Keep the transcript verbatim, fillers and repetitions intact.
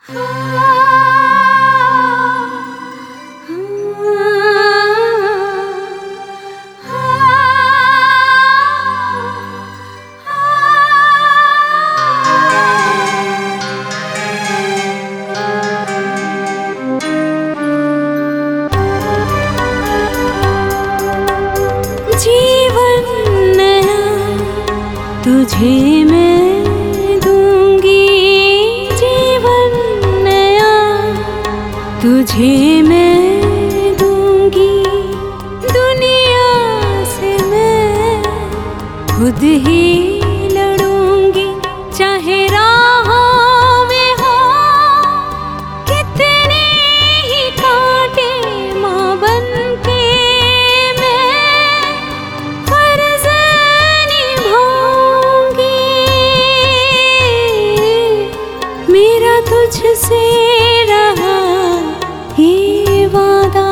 जीवन नया तुझे मैं दूंगी, जीवन नया तुझे मैं दूंगी। दुनिया से मैं खुद ही लड़ूंगी, चाहे राहों में हो कितने ही कांटे। माँ बन के मैं फर्ज निभाऊंगी, मेरा तुझसे रहा ये वादा।